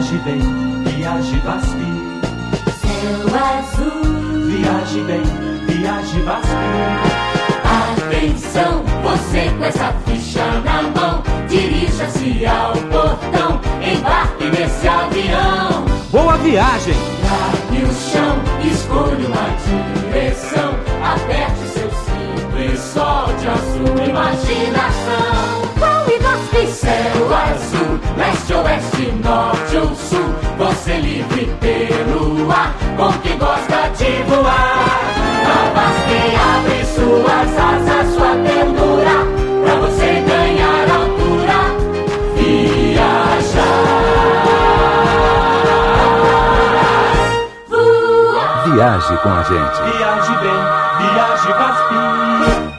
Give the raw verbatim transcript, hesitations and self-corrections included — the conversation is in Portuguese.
Viaje bem, viaje Baspi. Céu azul. Viaje bem, viaje Baspi. Atenção, você com essa ficha na mão, dirija-se ao portão, embarque nesse avião. Boa viagem! Largue o chão, escolha uma direção, aperte seu cinto e solte a sua imaginação. Qual e Baspi? Céu azul, leste, oeste, norte ou sul, você livre pelo ar, com quem gosta de voar. A Baspi abre suas asas, sua ternura, pra você ganhar altura, viajar, voar. Viaje com a gente. Viaje bem, viaje Baspi.